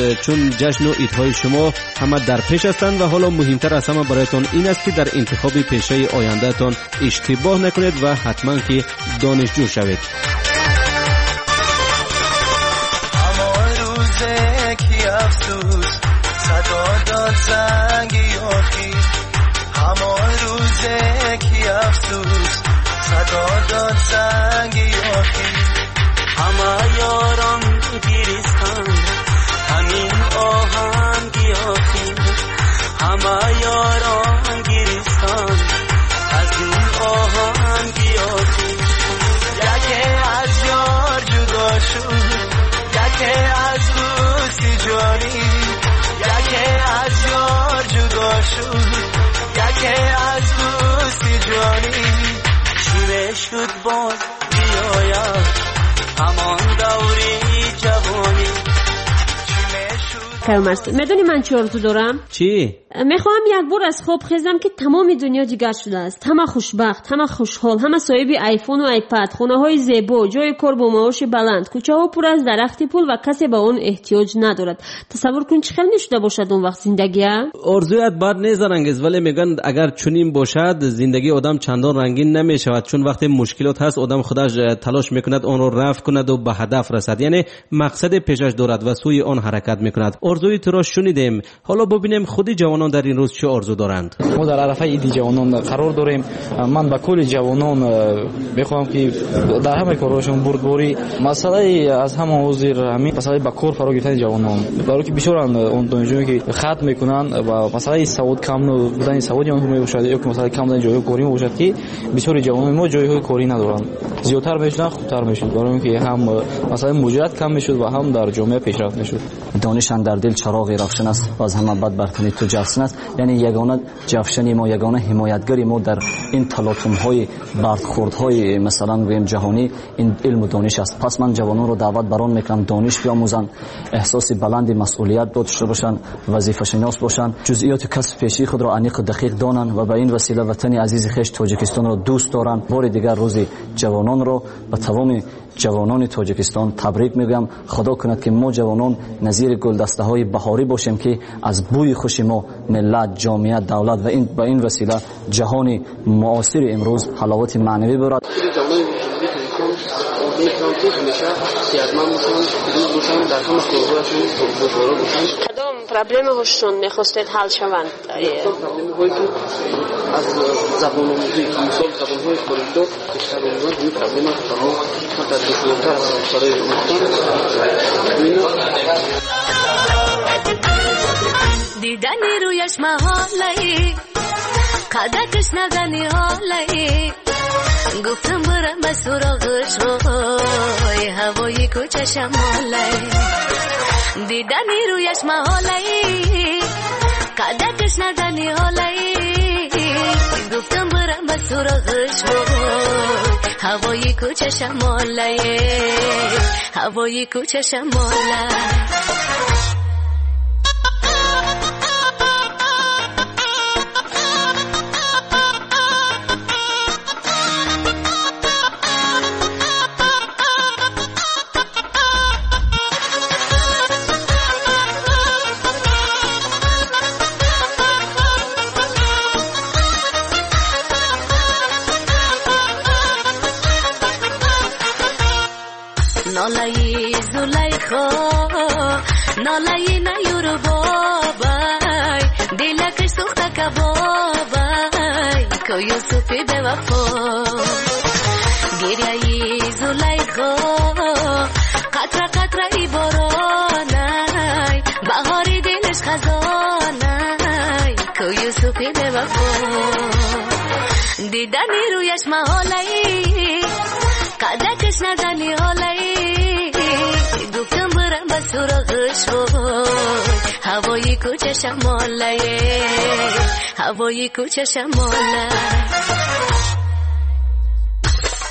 چون جشن و عیدهای شما همه در پیش هستند و حالا مهمتر از همه برایتان این است که در انتخاب پیشه آینده تان اشتباه نکنید و حتما که دانشجو شوید. همه یاران گریستان همین آهنگی آخی، همه یاران گریستان از این آهنگی آخی. یکی از یار جدا شد، یکی از دوستی جانی، یکی از یار جدا شد، یکی از دوستی جانی. چی شد باز بیاید همان دوری جوانی. میدونی من چی آرزو دارم؟ چی؟ میخوام یک بار از خواب خیزم که تمام دنیا دیگر شده است، همه خوشبخت، همه خوشحال، همه صاحب آیفون و آیپد، خونه های زیبا، جای کار با معاش بلند، کوچه ها پر از درخت پول و کسی به اون احتیاج ندارد. تصور کن چه خیلی میشده باشد اون وقت زندگی. آرزویت بد نیست رنگز، ولی میگن اگر چنین باشد زندگی آدم چندان رنگین نمیشود، چون وقتی مشکلات هست آدم خودش تلاش میکند اون رو رفع کند و به هدف رسد، یعنی مقصد پیشش دارد و سوی آن حرکت میکند. آرزوی تو را شنیدیم، حالا ببینیم خود جوانان در این روز چه آرزو دارند. ما در عرفه عید جوانان قرار داریم. من با کل جوانان میخوام که در همه کارهاشون بردباری مسئله از همه حاضر همین مسئله با کار فرا گرفتن جوانان، برای که بسیار اون دانشجویی که ختم میکنن و مسئله سواد کم بودن سوادی اونها میباشد یا که مسئله کم بودن جای کاری میباشد که بسیار جوانان ما جایهای کاری ندارن، زیادتر میشن خوبتر میشد، برای اینکه هم مسئله مجرد کم میشد و هم در جامعه پیشرفت میشد. دانشان در دل چراغی روشن است و از همه بد برتنی تو جفسن است، یعنی یگانه جفشنی ما، یگانه حمایتگری ما در این تلاطم‌های برخوردهای مثلا گویم جهانی این علم و دانش است. پس من جوانان رو دعوت بران میکنم دانش بیاموزند، احساس بلند مسئولیت داشته باشند، وظیفه شناس باشند، جزئیات کسب پیشی خود را عمیق و دقیق دانند و به این وسیله وطن عزیز خویش تاجیکستان را دوست دارند. بار دیگر روز جوانان را به تمام جوانان تاجیکستان تبریک میگم. خدا کند که ما جوانان نظیر گلدسته های بهاری باشیم که از بوی خوش ما ملت، جامعه، دولت و این با این وسیله جهان معاصر امروز حلاوت معنوی برد. کدام پرابلم هاشون میخواستید حل شوند؟ از زبان آموزی مثال زبان‌های خارجی بیشتر می‌بینن این پرابلم رو تا دشوارتر برای دیدنی رویش محاله، قدکش ندنی حاله، گفتم برم به سراغش وای هوای کوچه شماله. دیدنی رویش محاله، قدکش ندنی حاله، گفتم برم به سراغش وای هوای کوچه شماله، هوای کوچه شماله. نالایی زلیخا نالایی نیورو بابای دلکش سوخته کبابای که یوسفی به وفا گریایی زلیخا قطره قطره ای بارانای بهاری دلش خزانای که یوسفی به وفا دیدنی رویش محالایی قدکش ندنی حالی گفتم برم به سراغش وای هوای کوچه شماله هوای کوچه شماله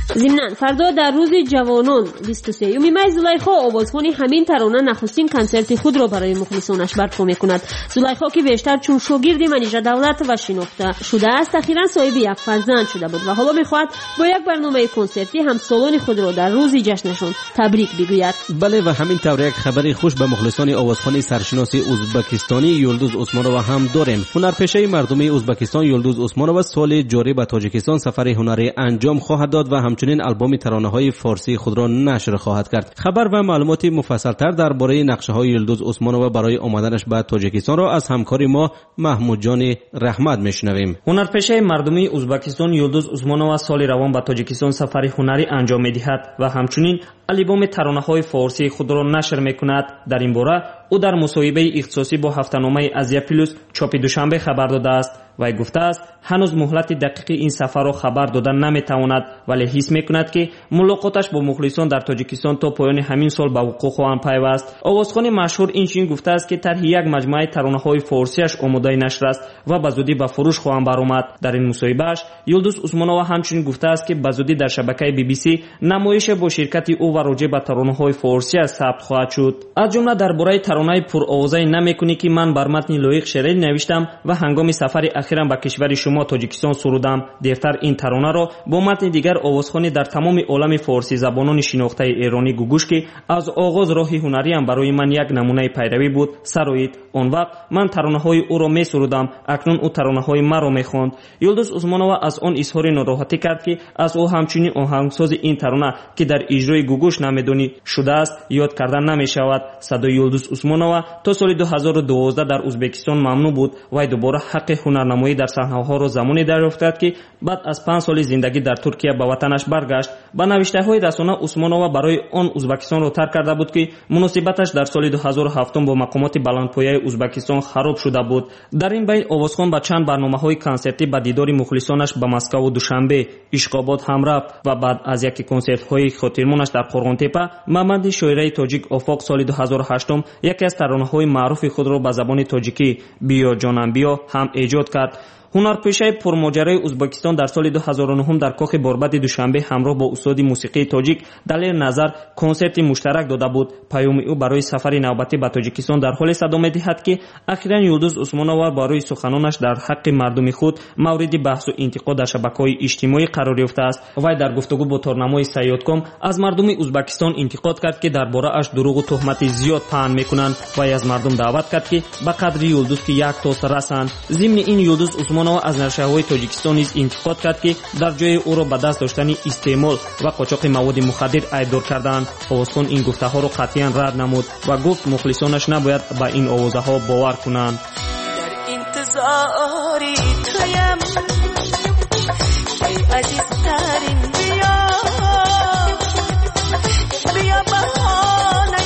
ضمناً فردا در روز جوانان 23 مای زلیخا آوازخوان همین ترانه نخستین کنسرت خود را برای مخلصانش برپا میکند. زلیخا که بیشتر چون شاگرد منیژه دولت و شناخته شده است، اخیراً صاحب یک فرزند شده بود و حالا میخواهد با یک برنامه کنسرتی همسالان خود را در روز جشنشان تبریک بگوید. بله و همین طور یک خبری خوش به مخلصان آوازخوان سرشناس ازبکستانی یلدوز عثمانووا هم داریم. هنرپیشه مردمی ازبکستان یلدوز عثمانووا سال جاری به تاجیکستان سفر هنری انجام خواهد داد و همچنین آلبوم ترانه‌های فارسی خود را نشر خواهد کرد. خبر و معلومات مفصل‌تر درباره نقشه‌های یلدوز عثمانووا برای آمدنش به تاجیکستان را از همکار ما محمود جان رحمت میشنویم. هنرپیشه مردمی ازبکستان یلدوز عثمانووا سال روان به تاجیکستان سفر هنری انجام می‌دهد و همچنین آلبوم ترانه‌های فارسی خود را نشر می‌کند. در این باره او در مصاحبه اختصاصی با هفته‌نامه آزیا پلوس چاپ دوشنبه خبر داده است. وی گفته است هنوز مهلت دقیق این سفر را خبر دادن نمی‌تواند، ولی حس می‌کند که ملاقاتش با مخلصان در تاجیکستان تا پایان همین سال به وقوع خواهد پیوست. آوازخوان مشهور اینچنین گفته است که طرح یک مجموعه ترانه‌های فارسیش آماده نشر است و به زودی به فروش خواهد برآمد. در این مصاحبه‌اش یلدوز عثمانووا همچنین گفته است که به زودی در شبکه BBC نمایش با شرکت او و راجع به ترانه‌های فارسی ثبت خواهد شد. از جمله درباره ترانه پرآوازه نمی‌کنی که من بر متن لایق شعری نوشتم و هنگام سفر اخیرم به کشور شما تاجیکستان سرودم. دیرتر این ترانه را با متن دیگر آوازخوانی در تمام عالم فارسی زبانان شناخته ایرانی گوگوش که از آغاز راه هنریم برای من یک نمونه پیروی بود سرایید. آن وقت من ترانه‌های او را می‌سرودم، اکنون او ترانه‌های مرا می‌خواند. یلدوز عثمانووا از آن اظهار ناراحتی کرد که از او همچنین آهنگساز این ترانه که در اجرای گوگوش نمیدونی شده است یاد کردن نمی‌شود. صدای یلدوز عثمانووا تا سال 2012 در ازبکستان ممنوع بود و دوباره حق هنرنمایی در صحنه‌ها را زمانی دریافت کرد که بعد از 5 سال زندگی در ترکیه به وطنش برگشت. با نوشته‌های رسانه عثمانووا برای آن ازبکستان را ترک کرده بود که مناسبتش در سال 2007 با مقامات بلندپایه ازبکستان خراب شده بود. در این بین آوازخوان با چند برنامه‌های کنسرتی به دیدار مخلصانش به مسکو و دوشنبه اشقاباد هم رفت و بعد از یک کنسرت‌های خاطرمانش در قرغن‌تپه محمد شاعری تاجیک افاق سال 2008 یکی از ترانه‌های معروف خود را به زبان تاجیکی بیا جانم بیا هم ایجاد کرد. هنرپیشه پرماجرای ازبکستان در سال 2009 در کاخ باربد دوشنبه همراه با استاد موسیقی تاجیک دلیل نظر کنسرت مشترک داده بود. پیام او برای سفر نوبتی به تاجیکستان در حال صدا می‌دهد که اخیراً یلدوز عثمانووا برای سخنانش در حق مردم خود مورد بحث و انتقاد در شبکه‌های اجتماعی قرار یافته است. وی در گفتگو با تارنمای سیادکام از مردم ازبکستان انتقاد کرد که درباره اش دروغ و تهمت زیاد پهن می‌کنند و از مردم دعوت کرد که به قدر یلدوز که یک تاس رسند. ضمن این یلدوز عثمانووا از نشریه‌های تاجیکستان نیز انتقاد کرد که در جای او را به دست داشتن استعمال و قاچاق مواد مخدر ایبدار کردند. آوازخوان این گفته‌ها را قطعاً رد نمود و گفت مخلصانش نباید به این آوازه‌ها باور کنند. در انتظاری تویم ای عزیزترین بیا بیا بهانه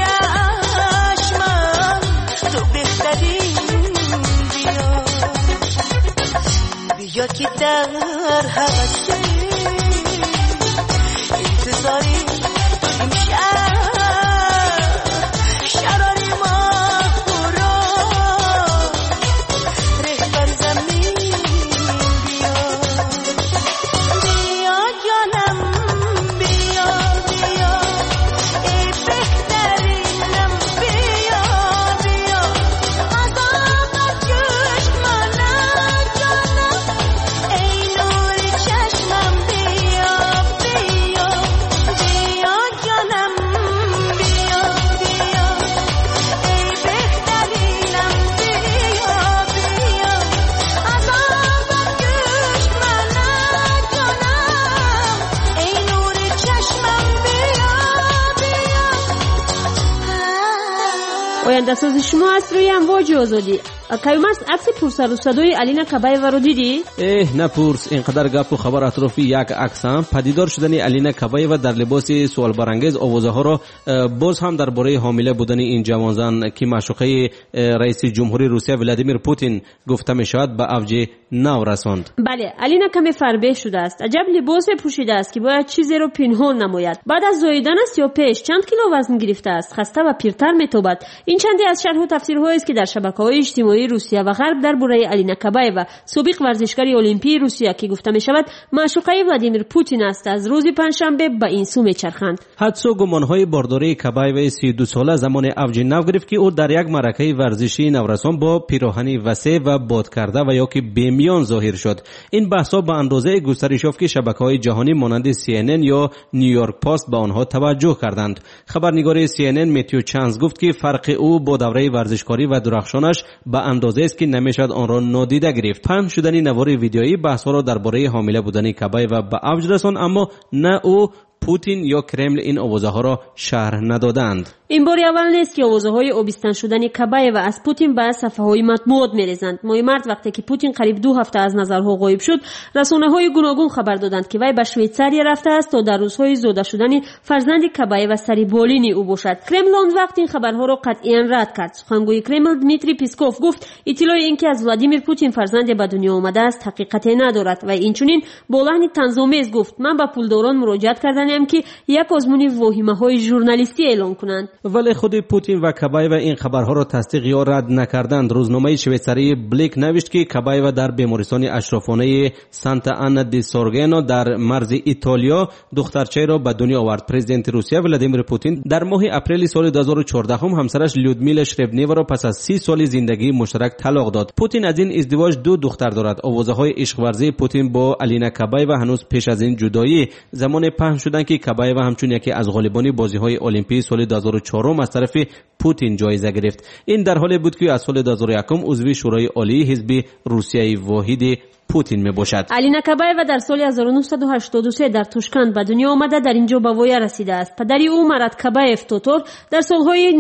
چشمم تو بهترین بیا که در حوثی انتظاری امشب شراری ما برو رهبر زمین بیا بیا جانم بیا بیا ای بهترینم بیا بیا از آب چشمانم جانم ای نور چشمم بیا بیا بیا جانم بیا بیا ای بهترینم بیا بیا از آب چشمانم جانم ای نور چشمم بیا بیا. آینده ساز شما از روی امواج آزادی. کیومرس عکس پرسر و صدای الینا کبایوا رو دیدی؟ نپرس، اینقدر گپ و خبر اطراف یک عکس هم پدیدار شدن الینا کبایوا در لباس سوال برانگیز آوازه ها را باز هم درباره حامله بودن این جوانزن که معشوقه رئیس جمهوری روسیه ولادیمیر پوتین گفته می شود به اوج نو رساند. بله، الینا کمی فربه شده است. عجب لباس پوشیده است که باید چیزی رو پنهان نماید. بعد از زاییدن است یا پیش چند کیلو وزن گرفته است، خسته و پیرتر میتابد. این چندی از شرح و تفسیرهایی است که در شبکه‌های اجتماعی رسانه‌های روسیه و غرب درباره الینا کابایوا سابق ورزشکار المپی روسیه که گفته می‌شود معشوقه ولادیمیر پوتین است از روز پنجشنبه به این سو می‌چرخند. حدس و گمان‌های بارداری کابایوا 32 ساله زمان اوج نو گرفت که او در یک معرکه ورزشی نورسان با پیراهنی وسیع و باد کرده و یا که بیمیان ظاهر شد. این بحث‌ها به اندازه گسترش یافت که شبکه‌های جهانی مانند CNN یا نیویورک پست به آنها توجه کردند. خبرنگار CNN متیو چانز گفت که فرق او با دوره ورزشکاری و درخشانش به اندازه است که نمیشد آن را نادیده گرفت. پخش شدن نوار ویدیویی بحث‌ها را درباره حامله بودن کابایوا به اوج رساند، اما نه او، پوتین یا کرمل این آوازه‌ها را شرح ندادند. این بار اول نیست که آوازه‌های آبستن شدن کابایوا از پوتین به صفحه‌های مطبوعات می‌ریزند. ماه مارس وقتی که پوتین قریب 2 هفته از نظرها غایب شد، رسانه‌های گوناگون خبر دادند که وی به شویتزاریا رفته است تا در روزهای زاده شدن فرزند کابایوا سری بالینی او باشد. کرمل آن وقت این خبرها را قطعاً رد کرد. سخنگوی کرمل دمیتری پیسکوف گفت اطلاع اینکه از ولادیمیر پوتین فرزند به دنیا آمده است حقیقتی ندارد و اینچنین با لحن طنزآمیز گفت من به پولداران مراجعه کردم که یک آزمون واهمه‌های ژورنالیستی اعلام کنند. ولی خود پوتین و کابایوا این خبرها را تصدیق یا رد نکردند. روزنامه شویتزاری بلیک نوشت که کابایوا در بیمارستان اشرافانه سانتا آنا دی سورگنو در مرز ایتالیا دخترچه را به دنیا آورد. پرزیدنت روسیه ولادیمیر پوتین در ماه اپریل سال 2014 همسرش لودمیلا شربنیوا را پس از 30 سال زندگی مشترک طلاق داد. پوتین از این ازدواج 2 دختر دارد. آوازه‌های عشق ورزی پوتین با الینا کابایوا هنوز پیش از این جدایی زمان پخش شدند که کابایوا همچون یکی از غالبان بازی‌های المپی سال 2004 از طرف پوتین جایزه گرفت. این در حالی بود که از سال 2001 عضو شورای عالی حزب روسیه واحد پوتین می باشد. الینا کابایوا در سال 1983 در توشکند به دنیا آمده در اینجا به وای رسیده است. پدری او مراد کابایف توتور در سالهای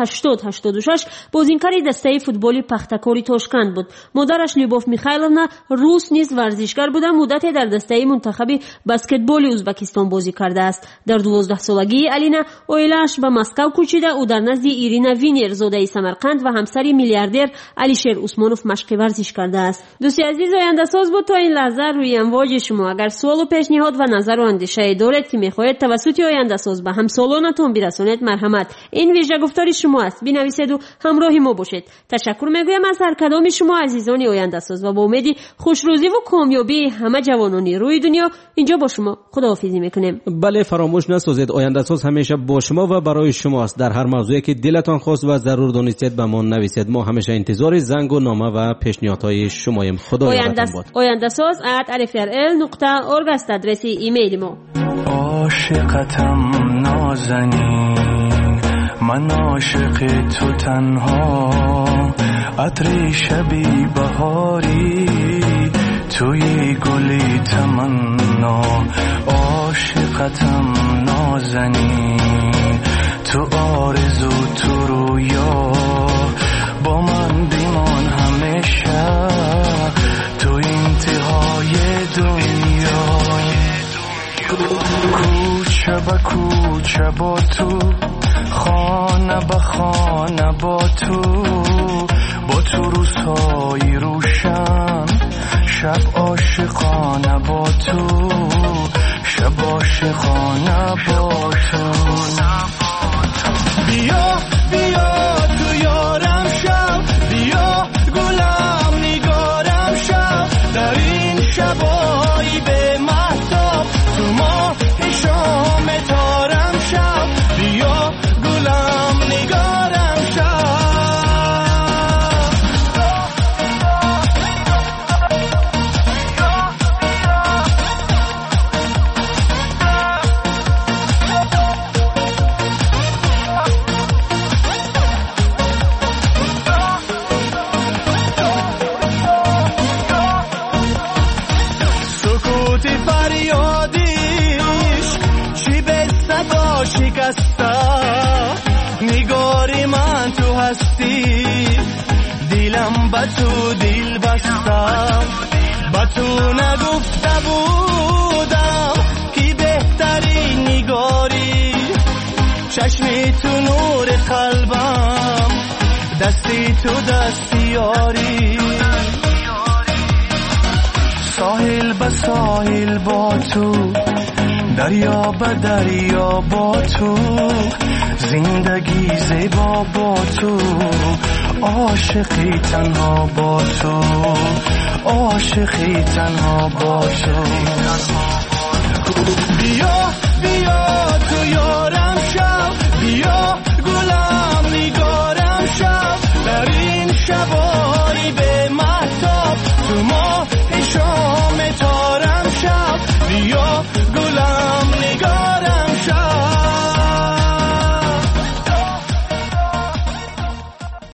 1980-86 بازیکن دسته فوتبالی پختکوری توشکند بود. مادرش لیوبوف میخایلونا روس نیز ورزشکار بود. مدتی در دسته منتخب بسکتبال ازبکستان بازی کرده است. در 12 سالگی الینا اویلش به مسکو کوچیده. او در نزد ایرینا وینر زاده سمرقند و همسر میلیاردر علیشیر عثمانوف مشق ورزش کرده است. دوستی عزیز آینده ساز بود تا این لحظه روی امواج شما. اگر سوال و پیشنهاد و نظر و اندیشه دارید که میخواهید توسط آینده ساز به همسالانتون برسانید، مرحمت این ویژه گفتاری شما است. بنویسید و همراه ما باشید. تشکر میگویم از هر کدام شما عزیزان آینده ساز و با امیدی خوشروزی و کامیابی همه جوانان روی دنیا اینجا با شما خداحافظی میکنیم. بله، فراموش نسازید آینده ساز همیشه با شما و برای شماست. در هر موضوعی که دلتان خواست و ضرور دانستید به ما نویسید. ما همیشه انتظار زنگ و نامه و پیشنهادهای شماییم. خدا یارتون باد. آینده ساز @rfrl.org است آدرس ایمیل ما. عاشقتم نازنین، من عاشق تو تنها، عطر شبی بهاری توی گلی تمنا. عاشقتم نازنین، تو آرزو تو رویا، با من بیمان همیشه تو انتهای دنیا. کوچه با کوچه با تو، خانه با خانه با تو روزهای روشن، شب عاشقانه با تو، شب عاشقانه با تو. بیا بیا تو یارم شب، بیا گلم نگارم شب، در این شبایی به مهتاب تو ماه شام تارم شب، بیا گلم نگارم شب. نگاری من تو هستی، دیلم با تو دل بستم، با تو نگفته بودم که بهترین نگاری، چشمی تو نور قلبم، دستی تو دستیاری، ساحل به ساحل با تو، دریا به دریا با تو، زندگی زیبا با تو، عاشقی تنها با تو عاشقی تنها با تو بیا بیا تو یارم